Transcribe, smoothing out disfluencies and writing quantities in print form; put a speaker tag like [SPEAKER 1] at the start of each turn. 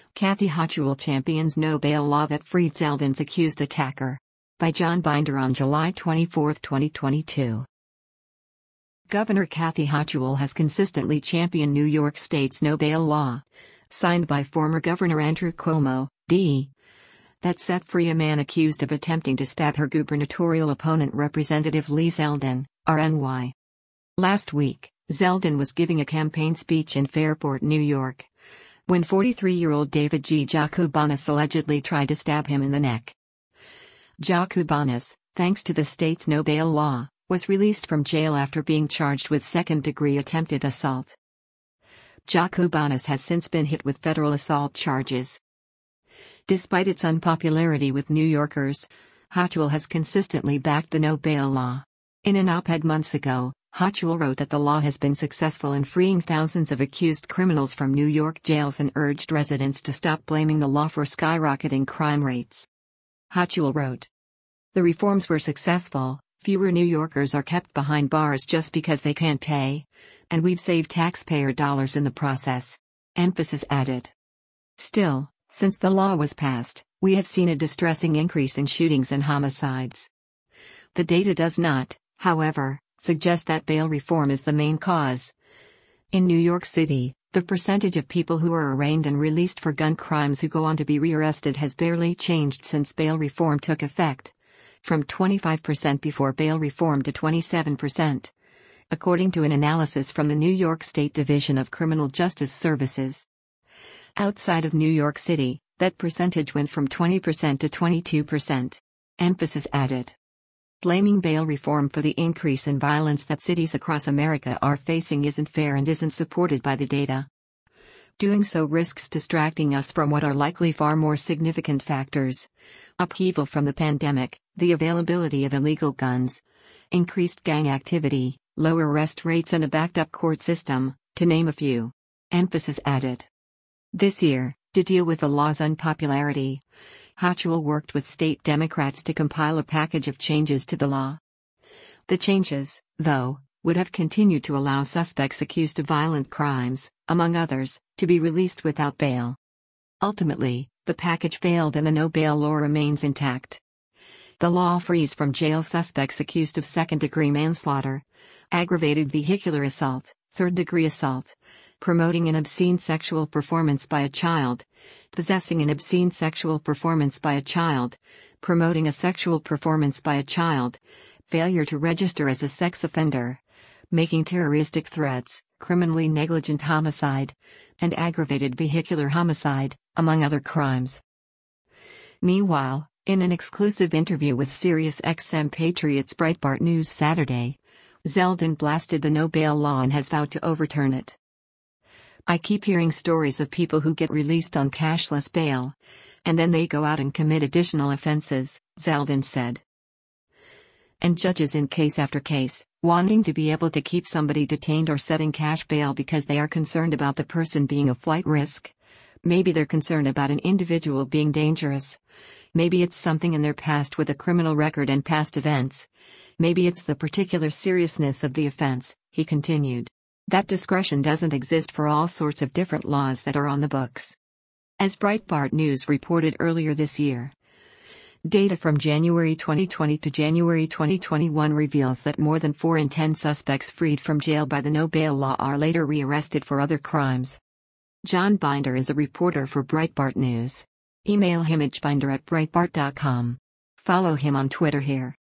[SPEAKER 1] Kathy Hochul champions no bail law that freed Zeldin's accused attacker. By John Binder on July 24, 2022. Governor Kathy Hochul has consistently championed New York State's no bail law, signed by former Governor Andrew Cuomo, D., that set free a man accused of attempting to stab her gubernatorial opponent Representative Lee Zeldin, RNY. Last week, Zeldin was giving a campaign speech in Fairport, New York, when 43-year-old David G. Jakubanis allegedly tried to stab him in the neck. Jakubanis, thanks to the state's no bail law, was released from jail after being charged with second-degree attempted assault. Jakubanis has since been hit with federal assault charges. Despite its unpopularity with New Yorkers, Hochul has consistently backed the no bail law. In an op-ed months ago, Hochul wrote that the law has been successful in freeing thousands of accused criminals from New York jails and urged residents to stop blaming the law for skyrocketing crime rates. Hochul wrote, "The reforms were successful, fewer New Yorkers are kept behind bars just because they can't pay, and we've saved taxpayer dollars in the process." Emphasis added. Still, since the law was passed, we have seen a distressing increase in shootings and homicides. The data does not, however, suggest that bail reform is the main cause. In New York City, the percentage of people who are arraigned and released for gun crimes who go on to be rearrested has barely changed since bail reform took effect, from 25% before bail reform to 27%, according to an analysis from the New York State Division of Criminal Justice Services. Outside of New York City, that percentage went from 20% to 22%. Emphasis added. Blaming bail reform for the increase in violence that cities across America are facing isn't fair and isn't supported by the data. Doing so risks distracting us from what are likely far more significant factors: upheaval from the pandemic, the availability of illegal guns, increased gang activity, lower arrest rates, and a backed-up court system, to name a few. Emphasis added. This year, to deal with the law's unpopularity, Hochul worked with state Democrats to compile a package of changes to the law. The changes, though, would have continued to allow suspects accused of violent crimes, among others, to be released without bail. Ultimately, the package failed and the no bail law remains intact. The law frees from jail suspects accused of second-degree manslaughter, aggravated vehicular assault, third-degree assault, promoting an obscene sexual performance by a child, possessing an obscene sexual performance by a child, promoting a sexual performance by a child, failure to register as a sex offender, making terroristic threats, criminally negligent homicide, and aggravated vehicular homicide, among other crimes. Meanwhile, in an exclusive interview with SiriusXM Patriots Breitbart News Saturday, Zeldin blasted the no bail law and has vowed to overturn it. "I keep hearing stories of people who get released on cashless bail, and then they go out and commit additional offenses," Zeldin said. "And judges in case after case, wanting to be able to keep somebody detained or setting cash bail because they are concerned about the person being a flight risk. Maybe they're concerned about an individual being dangerous. Maybe it's something in their past with a criminal record and past events. Maybe it's the particular seriousness of the offense," he continued. "That discretion doesn't exist for all sorts of different laws that are on the books." As Breitbart News reported earlier this year, data from January 2020 to January 2021 reveals that more than 4 in 10 suspects freed from jail by the no bail law are later rearrested for other crimes. John Binder is a reporter for Breitbart News. Email him at binder@breitbart.com. Follow him on Twitter here.